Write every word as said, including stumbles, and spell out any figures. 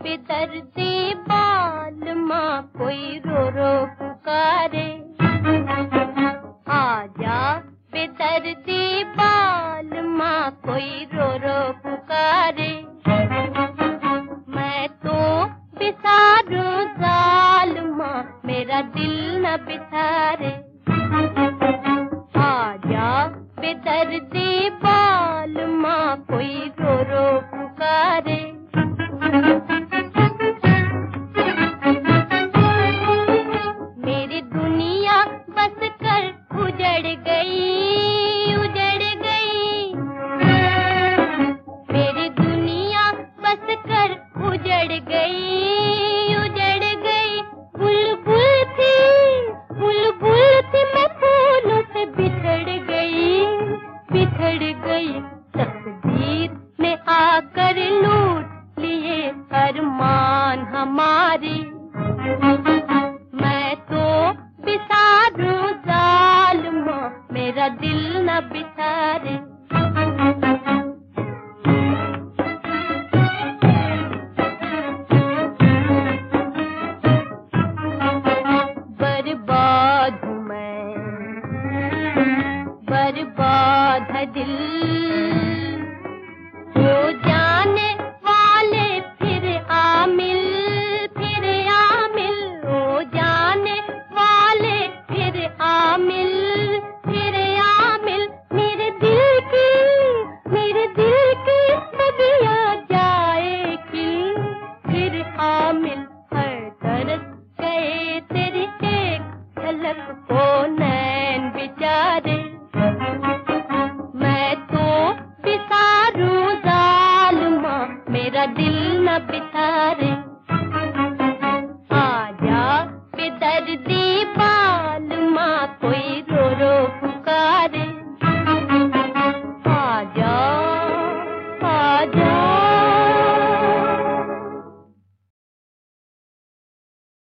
बेदर्दी बाल माँ कोई रो रो पुकारे। आजा बेदर्दी बाल माँ कोई रो रो पुकारे। मैं तो बिसारूं जाल माँ मेरा दिल न बिसारे। आजा बेदर्दी बाल माँ कोई रो रो पुकारे। मेरी दुनिया बस कर उजड़ गई, उजड़ गई। मेरी दुनिया बस कर उजड़ गई, उजड़ गई। बुलबुल थी, बुलबुल थी, मैं फूलों से बिछड़ गई, बिछड़ गई। तकदीर ने आकर लूट लिए अरमान हमारी।